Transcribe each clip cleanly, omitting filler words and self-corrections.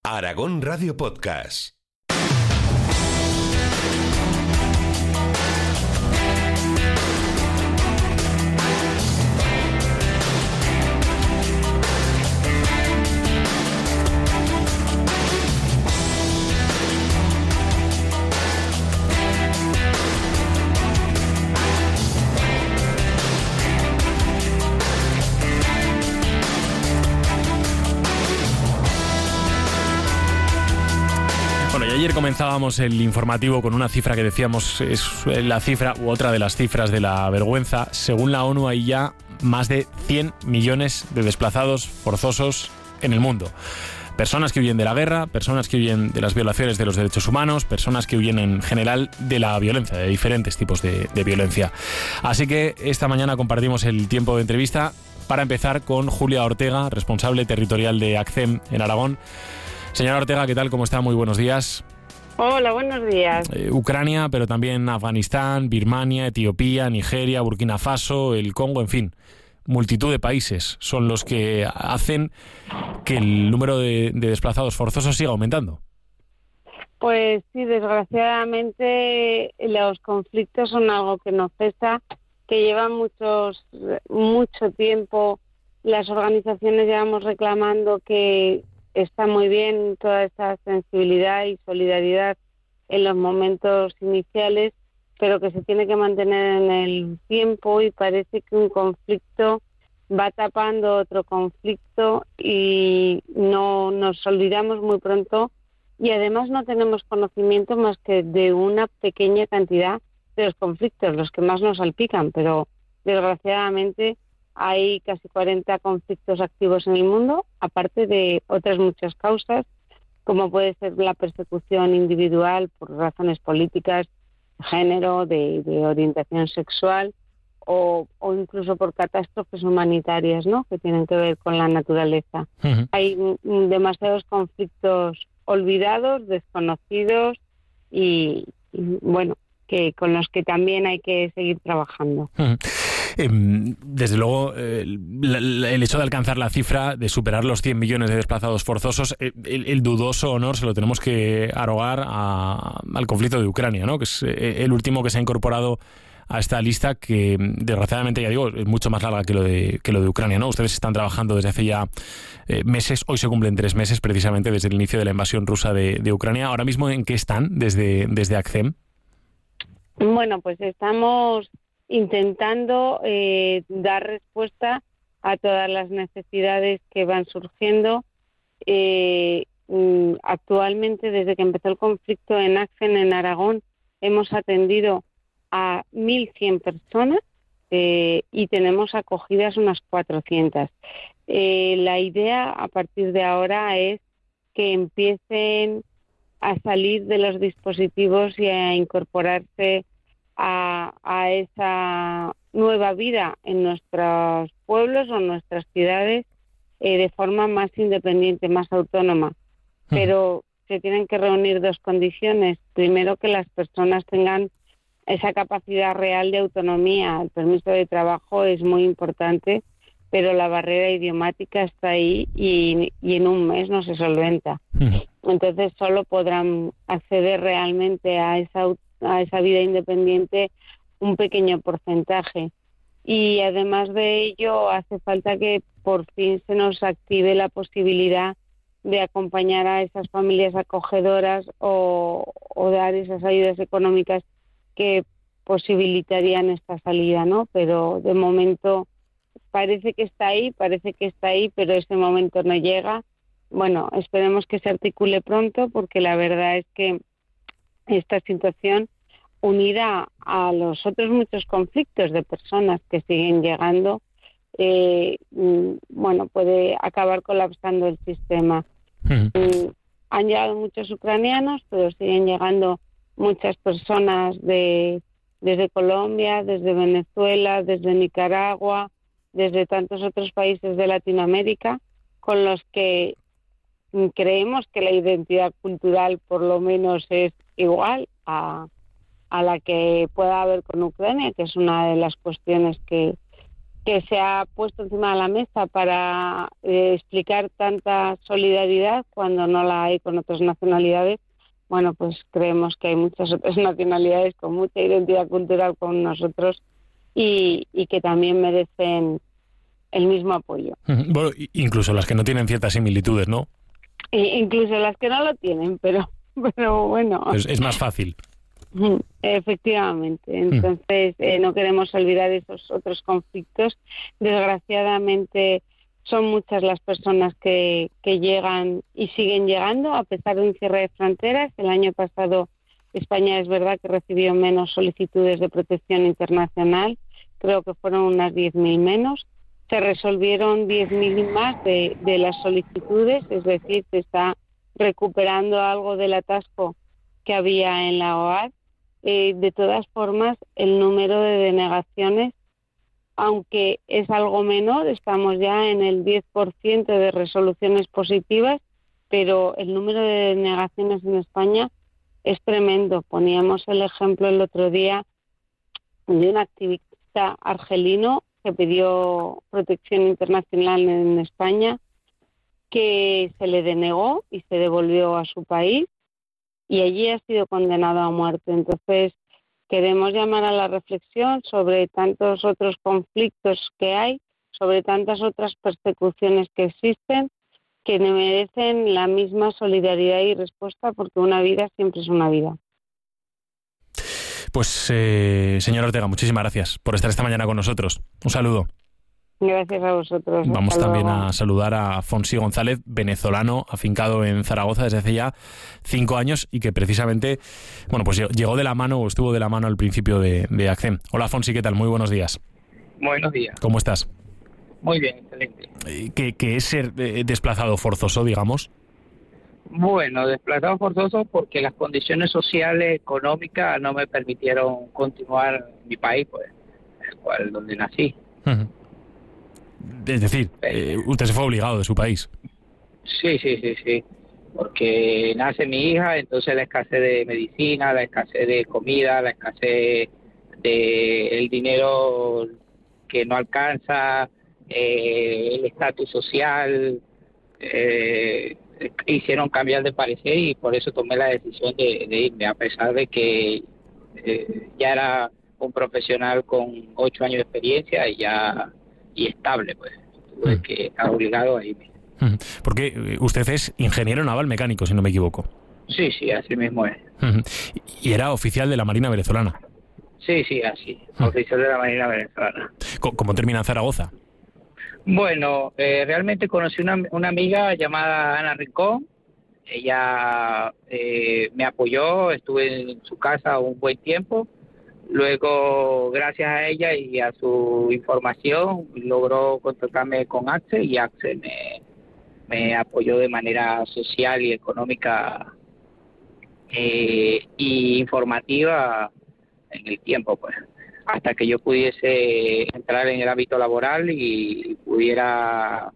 Aragón Radio Podcast. Bueno, y ayer comenzábamos el informativo con una cifra que decíamos es la cifra u otra de las cifras de la vergüenza. Según la ONU hay ya más de 100 millones de desplazados forzosos en el mundo. Personas que huyen de la guerra, personas que huyen de las violaciones de los derechos humanos, personas que huyen en general de la violencia, de diferentes tipos de violencia. Así que esta mañana compartimos el tiempo de entrevista para empezar con Julia Ortega, responsable territorial de ACCEM en Aragón. Señora Ortega, ¿qué tal? ¿Cómo está? Muy buenos días. Hola, buenos días. Ucrania, pero también Afganistán, Birmania, Etiopía, Nigeria, Burkina Faso, el Congo, en fin, multitud de países son los que hacen que el número de desplazados forzosos siga aumentando. Pues sí, desgraciadamente los conflictos son algo que no cesa, que llevan mucho tiempo. Las organizaciones llevamos reclamando que está muy bien toda esa sensibilidad y solidaridad en los momentos iniciales, pero que se tiene que mantener en el tiempo, y parece que un conflicto va tapando otro conflicto y no nos olvidamos muy pronto, y además no tenemos conocimiento más que de una pequeña cantidad de los conflictos, los que más nos salpican, pero desgraciadamente hay casi 40 conflictos activos en el mundo, aparte de otras muchas causas, como puede ser la persecución individual por razones políticas, de género, de orientación sexual, o incluso por catástrofes humanitarias, ¿no?, que tienen que ver con la naturaleza. Uh-huh. Hay demasiados conflictos olvidados, desconocidos y bueno, que con los que también hay que seguir trabajando. Uh-huh. Desde luego, el hecho de alcanzar la cifra de superar los 100 millones de desplazados forzosos, el dudoso honor se lo tenemos que arrogar al conflicto de Ucrania, ¿no?, que es el último que se ha incorporado a esta lista, que desgraciadamente, ya digo, es mucho más larga que lo de Ucrania, ¿no? Ustedes están trabajando desde hace ya meses, hoy se cumplen 3 meses precisamente desde el inicio de la invasión rusa de Ucrania. Ahora mismo, ¿en qué están desde ACCEM? Bueno, pues estamos intentando dar respuesta a todas las necesidades que van surgiendo. Actualmente, desde que empezó el conflicto en ACCEM en Aragón, hemos atendido a 1.100 personas y tenemos acogidas unas 400. La idea a partir de ahora es que empiecen a salir de los dispositivos y a incorporarse a esa nueva vida en nuestros pueblos o nuestras ciudades de forma más independiente, más autónoma. Pero se tienen que reunir dos condiciones. Primero, que las personas tengan esa capacidad real de autonomía. El permiso de trabajo es muy importante, pero la barrera idiomática está ahí y en un mes no se solventa. Entonces solo podrán acceder realmente a esa vida independiente un pequeño porcentaje. Y además de ello, hace falta que por fin se nos active la posibilidad de acompañar a esas familias acogedoras o dar esas ayudas económicas que posibilitarían esta salida, ¿no? Pero de momento parece que está ahí, pero ese momento no llega. Bueno, esperemos que se articule pronto, porque la verdad es que esta situación, unida a los otros muchos conflictos de personas que siguen llegando, puede acabar colapsando el sistema. Han llegado muchos ucranianos, pero siguen llegando muchas personas desde Colombia, desde Venezuela, desde Nicaragua, desde tantos otros países de Latinoamérica, con los que creemos que la identidad cultural por lo menos es igual a la que pueda haber con Ucrania, que es una de las cuestiones que que se ha puesto encima de la mesa para explicar tanta solidaridad cuando no la hay con otras nacionalidades. Bueno, pues creemos que hay muchas otras nacionalidades con mucha identidad cultural con nosotros y que también merecen el mismo apoyo. Bueno, incluso las que no tienen ciertas similitudes, ¿no? Incluso las que no lo tienen, pero bueno. Es más fácil. Efectivamente. Entonces, no queremos olvidar esos otros conflictos. Desgraciadamente, son muchas las personas que llegan y siguen llegando a pesar de un cierre de fronteras. El año pasado España es verdad que recibió menos solicitudes de protección internacional. Creo que fueron unas 10.000 menos. Se resolvieron 10.000 más de las solicitudes, es decir, se está recuperando algo del atasco que había en la OAR. De todas formas, el número de denegaciones, aunque es algo menor, estamos ya en el 10% de resoluciones positivas, pero el número de denegaciones en España es tremendo. Poníamos el ejemplo el otro día de un activista argelino que pidió protección internacional en España, que se le denegó y se devolvió a su país y allí ha sido condenado a muerte. Entonces, queremos llamar a la reflexión sobre tantos otros conflictos que hay, sobre tantas otras persecuciones que existen, que merecen la misma solidaridad y respuesta, porque una vida siempre es una vida. Pues, señora Ortega, muchísimas gracias por estar esta mañana con nosotros. Un saludo. Gracias a vosotros. Vamos también a saludar a Fonsi González, venezolano, afincado en Zaragoza desde hace ya 5 años y que precisamente, bueno, pues llegó de la mano o estuvo de la mano al principio de ACCEM. Hola Fonsi, ¿qué tal? Muy buenos días. Buenos días. ¿Cómo estás? Muy bien, excelente. ¿Qué es ser desplazado forzoso, digamos? Bueno, desplazado forzoso porque las condiciones sociales, económicas no me permitieron continuar en mi país, pues, el cual donde nací. Uh-huh. Es decir, usted se fue obligado de su país. Sí, porque nace mi hija, entonces la escasez de medicina, la escasez de comida, la escasez de el dinero que no alcanza, el estatus social, hicieron cambiar de parecer y por eso tomé la decisión de irme, a pesar de que ya era un profesional con 8 años de experiencia y estable, pues tuve que estar obligado a irme. Porque usted es ingeniero naval mecánico, si no me equivoco. Sí, así mismo es. Y era oficial de la Marina venezolana. Sí, así, oficial de la Marina venezolana. ¿Cómo termina en Zaragoza? Bueno, realmente conocí una amiga llamada Ana Rincón. Ella me apoyó, estuve en su casa un buen tiempo. Luego, gracias a ella y a su información, logró contactarme con ACCE y ACCE me apoyó de manera social y económica y informativa en el tiempo, pues, hasta que yo pudiese entrar en el ámbito laboral y pudiera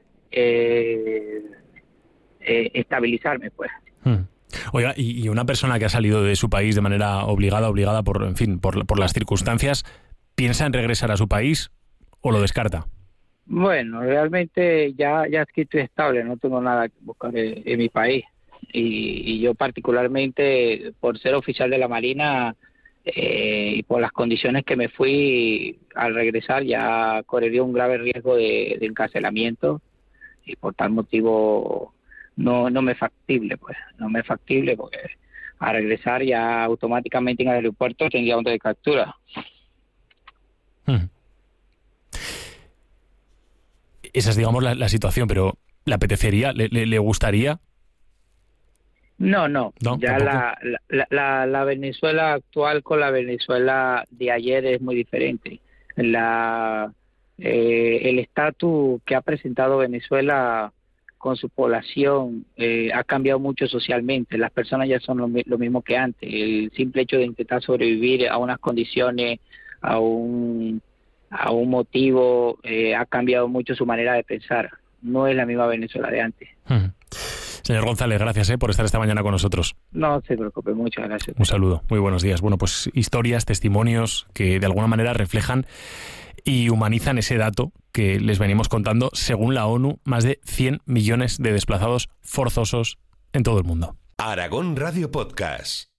estabilizarme, pues. Oiga, y una persona que ha salido de su país de manera obligada por las circunstancias, ¿piensa en regresar a su país o lo descarta? Bueno, realmente ya estoy estable, no tengo nada que buscar en mi país. Y yo particularmente, por ser oficial de la Marina y por las condiciones que me fui, al regresar ya correría un grave riesgo de encarcelamiento y por tal motivo no me es factible, pues, porque al regresar ya automáticamente en el aeropuerto tendría orden de captura. Esa es, digamos, la situación, pero ¿le apetecería, le gustaría? No, ya la Venezuela actual con la Venezuela de ayer es muy diferente. El estatus que ha presentado Venezuela con su población ha cambiado mucho socialmente. Las personas ya son lo mismo que antes. El simple hecho de intentar sobrevivir a unas condiciones, a un motivo, ha cambiado mucho su manera de pensar. No es la misma Venezuela de antes. Señor González, gracias por estar esta mañana con nosotros. No se preocupe, muchas gracias. Un saludo, muy buenos días. Bueno, pues historias, testimonios que de alguna manera reflejan y humanizan ese dato que les venimos contando. Según la ONU, más de 100 millones de desplazados forzosos en todo el mundo. Aragón Radio Podcast.